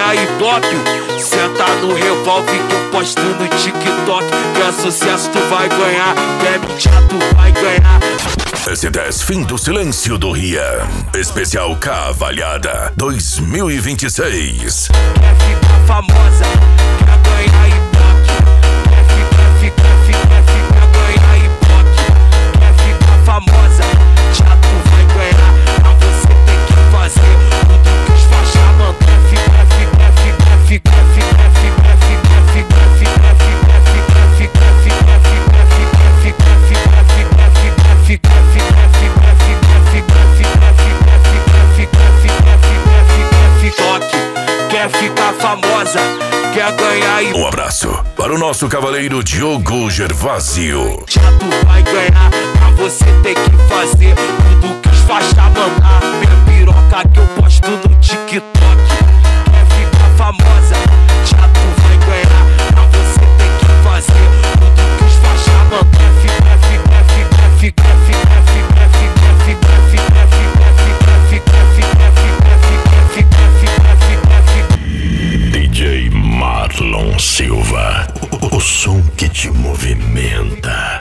ganhar Ibope. Senta no revólver que eu posto no TikTok. Que é sucesso tu vai ganhar, que é mídia tu vai ganhar. S10 Fim do Silêncio do Rian. Especial Cavalhada 2026. Quer ficar famosa, quer ganhar Ibope. Quer ganhar Ibope. Quer ficar famosa, já tu vai ganhar. Mas você tem que fazer tudo que os faixa mandam. Quer ficar famosa, quer ganhar e... Um abraço para o nosso cavaleiro Diogo Gervásio. Já tu vai ganhar, mas você tem que fazer tudo que os faixa mandar. Minha piroca que eu posto no TikTok. Quer ficar famosa, já tu vai ganhar, mas você tem que fazer tudo que os faixa mandar. DJ Marlon Silva, o som que te movimenta.